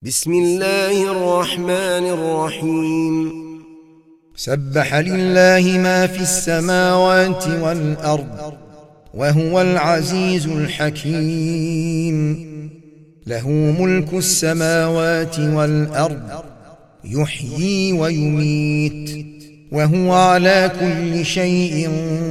بسم الله الرحمن الرحيم. سبح لله ما في السماوات والأرض وهو العزيز الحكيم. له ملك السماوات والأرض يحيي ويميت وهو على كل شيء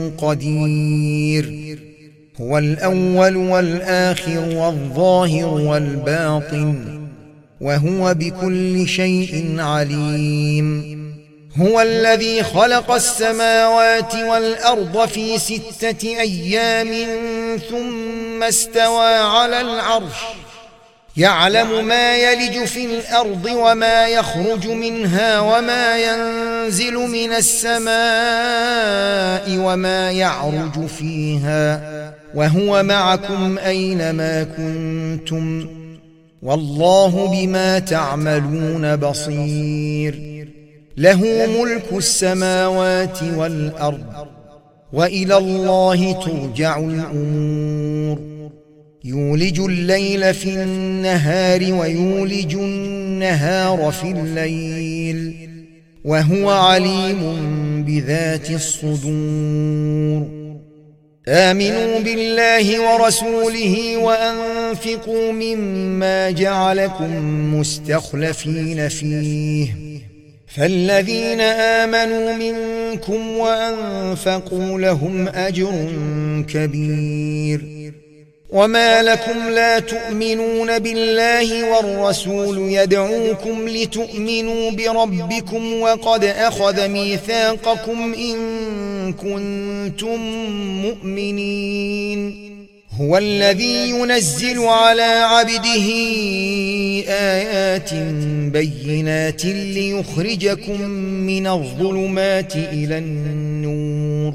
قدير. هو الأول والآخر والظاهر والباطن وهو بكل شيء عليم. هو الذي خلق السماوات والأرض في 6 أيام ثم استوى على العرش يعلم ما يلج في الأرض وما يخرج منها وما ينزل من السماء وما يعرج فيها وهو معكم أينما كنتم والله بما تعملون بصير. له ملك السماوات والأرض وإلى الله ترجع الأمور. يولج الليل في النهار ويولج النهار في الليل وهو عليم بذات الصدور. آمنوا بالله ورسوله وأنفقوا مما جعلكم مستخلفين فيه فالذين آمنوا منكم وأنفقوا لهم أجر كبير. وما لكم لا تؤمنون بالله والرسول يدعوكم لتؤمنوا بربكم وقد أخذ ميثاقكم إن كنتم مؤمنين. هو الذي ينزل على عبده آيات بينات ليخرجكم من الظلمات إلى النور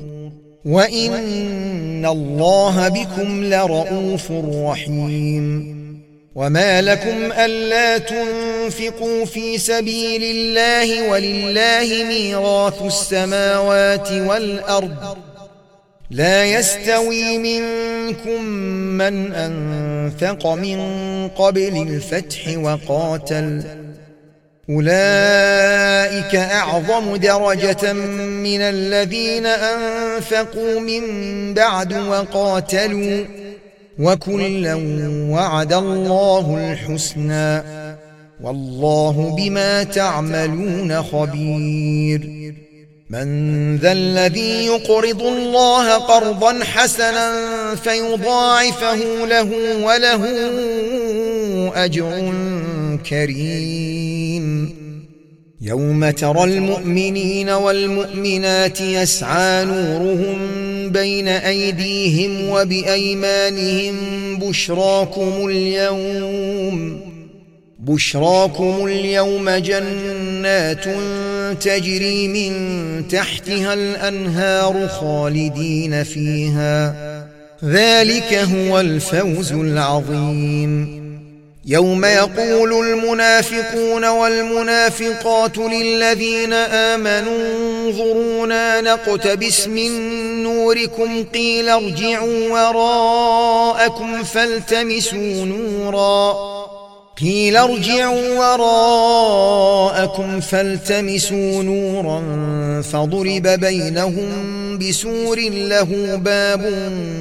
وإن الله بكم لرؤوف رحيم. وما لكم ألا تنفقوا في سبيل الله ولله ميراث السماوات والأرض لا يستوي منكم من أنفق من قبل الفتح وقاتل أولئك أعظم درجة من الذين أنفقوا من بعد وقاتلوا وكلا وعد الله الحسنى والله بما تعملون خبير. من ذا الذي يقرض الله قرضا حسنا فيضاعفه له وله أجر كريم. يوم ترى المؤمنين والمؤمنات يسعى نورهم بين أيديهم وبأيمانهم بشراكم اليوم جنات تجري من تحتها الأنهار خالدين فيها ذلك هو الفوز العظيم. يوم يقول المنافقون والمنافقات للذين آمنوا انظرونا نقتبس من نوركم قيل ارجعوا وراءكم فالتمسوا نورا فضرب بينهم بسور له باب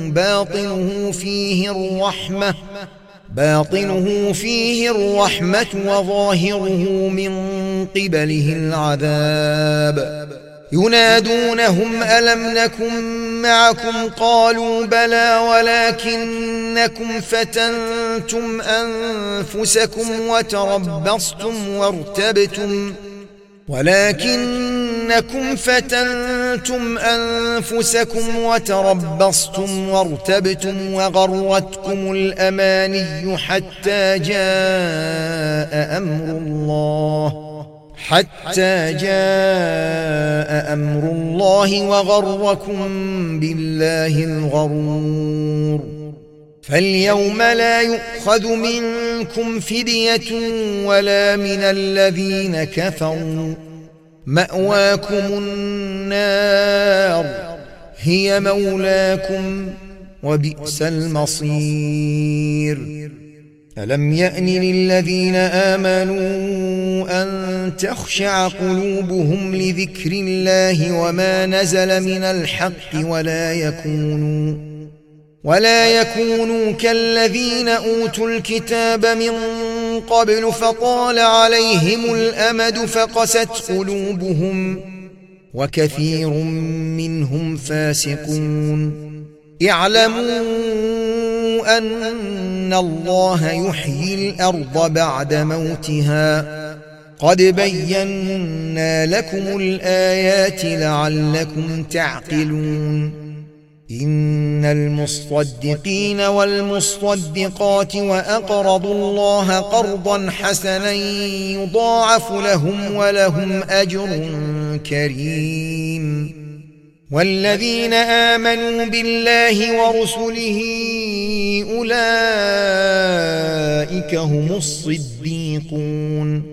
باطنه فيه الرحمة وظاهره من قبله العذاب. ينادونهم ألم نكن معكم قالوا بلى ولكنكم فتنتم أنفسكم وتربصتم وارتبتم وغرتكم الأماني حتى جاء أمر الله وغركم بالله الغرور. فاليوم لا يؤخذ منكم فدية ولا من الذين كفروا مأواكم النار هي مولاكم وبئس المصير. ألم يأن للذين آمنوا أن تخشع قلوبهم لذكر الله وما نزل من الحق ولا يكونوا كالذين أوتوا الكتاب من قبل فطال عليهم الأمد فقست قلوبهم وكثير منهم فاسقون اعلموا أن الله يحيي الأرض بعد موتها قد بينا لكم الآيات لعلكم تعقلون إن المصدقين والمصدقات وأقرضوا الله قرضا حسنا يضاعف لهم ولهم أجر كريم والذين آمنوا بالله ورسله أولئك هم الصديقون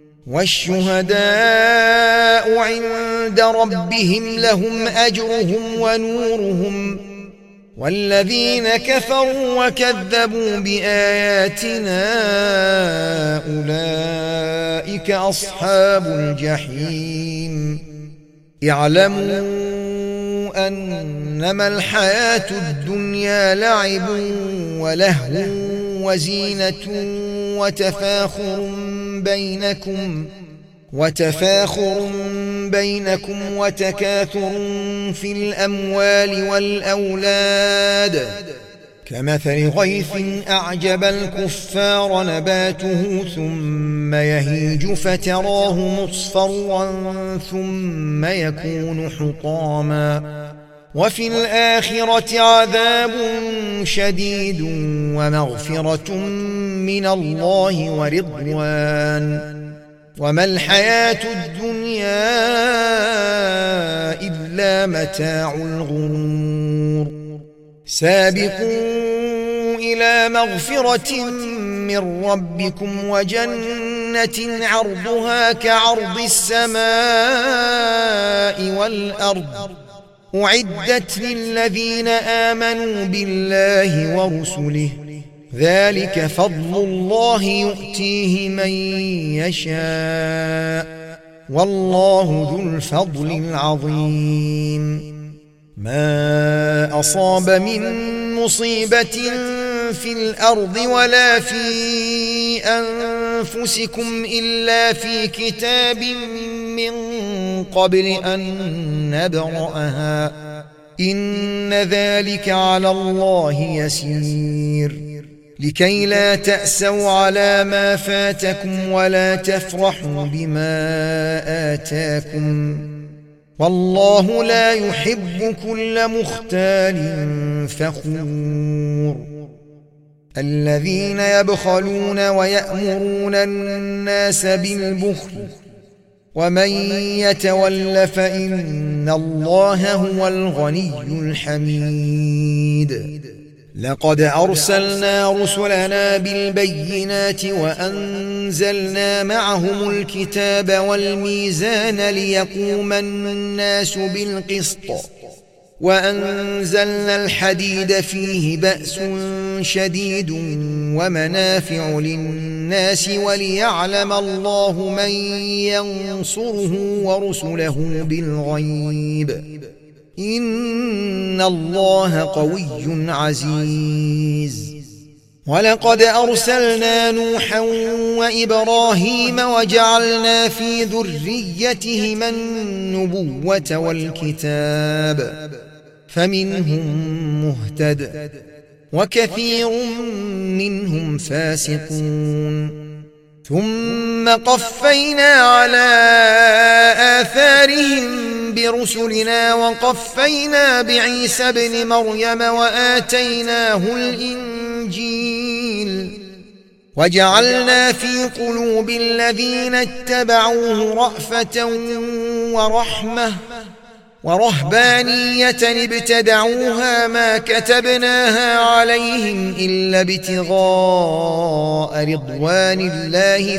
والشهداء عند ربهم لهم أجرهم ونورهم والذين كفروا وكذبوا بآياتنا أولئك أصحاب الجحيم اعلموا أنما الحياة الدنيا لعب ولهو وزينة وتفاخر بينكم وتكاثر في الأموال والأولاد كمثل غيث أعجب الكفار نباته ثم يهيج فتراه مصفرا ثم يكون حطاما وفي الآخرة عذاب شديد ومغفرة من الله ورضوان وما الحياة الدنيا إلا متاع الغرور سابقوا إلى مغفرة من ربكم وجنة عرضها كعرض السماء والأرض أعدت للذين آمنوا بالله ورسله ذلك فضل الله يؤتيه من يشاء والله ذو الفضل العظيم ما أصاب من مصيبة في الأرض ولا في أنفسكم إلا في كتاب من قبل أن نبرأها إن ذلك على الله يسير لكي لا تأسوا على ما فاتكم ولا تفرحوا بما آتاكم والله لا يحب كل مختال فخور الذين يبخلون ويأمرون الناس بالبخل ومن يتول فإن الله هو الغني الحميد لقد أرسلنا رسلنا بالبينات وأنزلنا معهم الكتاب والميزان ليقوم الناس بالقسط وأنزلنا الحديد فيه بأس شديد ومنافع للناس وليعلم الله من ينصره ورسله بالغيب إن الله قوي عزيز ولقد أرسلنا نوحا وإبراهيم وجعلنا في ذريتهما النبوة والكتاب فمنهم مهتد وكثير منهم فاسقون ثم قفينا على آثارهم برسلنا وقفينا بعيسى ابن مريم وآتيناه الإنجيل وجعلنا في قلوب الذين اتبعوه رأفة ورحمة ورهبانية ابتدعوها ما كتبناها عليهم إلا ابتغاء رضوان الله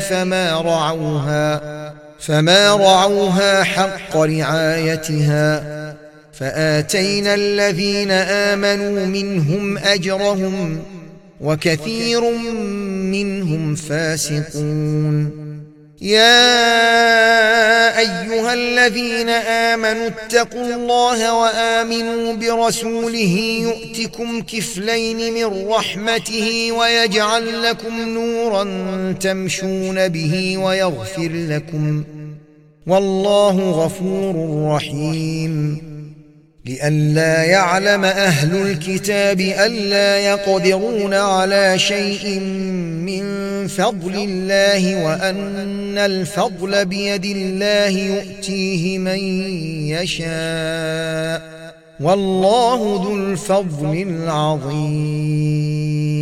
فما رعوها حق رعايتها فآتينا الذين آمنوا منهم أجرهم وكثير منهم فاسقون يا أيها الذين آمنوا اتقوا الله وآمنوا برسوله يؤتكم كفلين من رحمته ويجعل لكم نورا تمشون به ويغفر لكم والله غفور رحيم لئلا يعلم أهل الكتاب ألا يقدرون على شيء من فضل الله وأن الفضل بيد الله يؤتيه من يشاء والله ذو الفضل العظيم